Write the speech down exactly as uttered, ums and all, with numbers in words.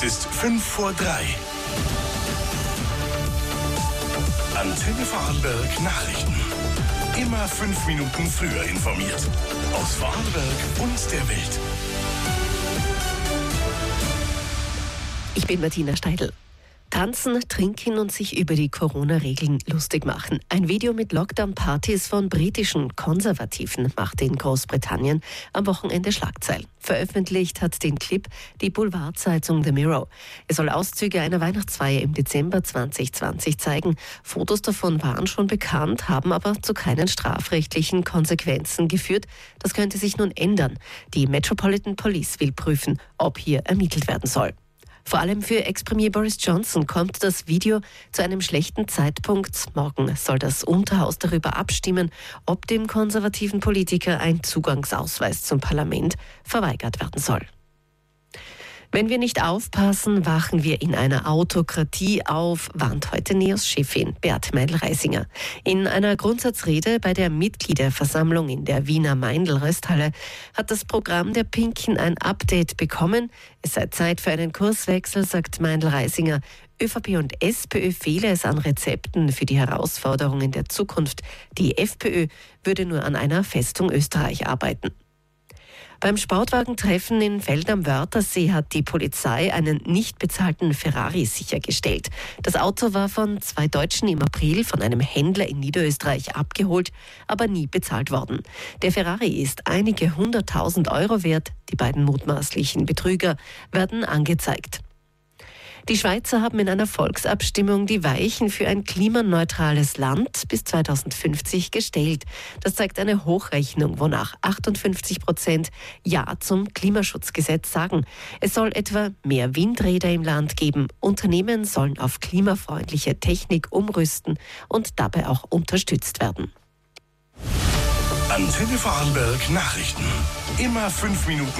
ist fünf vor drei. Antenne Vorarlberg Nachrichten. Immer fünf Minuten früher informiert. Aus Vorarlberg und der Welt. Ich bin Martina Steidl. Tanzen, trinken und sich über die Corona-Regeln lustig machen. Ein Video mit Lockdown-Partys von britischen Konservativen machte in Großbritannien am Wochenende Schlagzeilen. Veröffentlicht hat den Clip die Boulevardzeitung The Mirror. Es soll Auszüge einer Weihnachtsfeier im Dezember zwanzig zwanzig zeigen. Fotos davon waren schon bekannt, haben aber zu keinen strafrechtlichen Konsequenzen geführt. Das könnte sich nun ändern. Die Metropolitan Police will prüfen, ob hier ermittelt werden soll. Vor allem für Ex-Premier Boris Johnson kommt das Video zu einem schlechten Zeitpunkt. Morgen soll das Unterhaus darüber abstimmen, ob dem konservativen Politiker ein Zugangsausweis zum Parlament verweigert werden soll. Wenn wir nicht aufpassen, wachen wir in einer Autokratie auf, warnt heute NEOS-Chefin Beat Meindl-Reisinger. In einer Grundsatzrede bei der Mitgliederversammlung in der Wiener Meindl-Rösthalle hat das Programm der Pinken ein Update bekommen. Es sei Zeit für einen Kurswechsel, sagt Meindl-Reisinger. ÖVP und SPÖ fehle es an Rezepten für die Herausforderungen der Zukunft. Die FPÖ würde nur an einer Festung Österreich arbeiten. Beim Sportwagentreffen in Feld am Wörthersee hat die Polizei einen nicht bezahlten Ferrari sichergestellt. Das Auto war von zwei Deutschen im April von einem Händler in Niederösterreich abgeholt, aber nie bezahlt worden. Der Ferrari ist einige hunderttausend Euro wert. Die beiden mutmaßlichen Betrüger werden angezeigt. Die Schweizer haben in einer Volksabstimmung die Weichen für ein klimaneutrales Land bis zweitausendfünfzig gestellt. Das zeigt eine Hochrechnung, wonach achtundfünfzig Prozent Ja zum Klimaschutzgesetz sagen. Es soll etwa mehr Windräder im Land geben. Unternehmen sollen auf klimafreundliche Technik umrüsten und dabei auch unterstützt werden. Antenne Vorarlberg Nachrichten. Immer fünf Minuten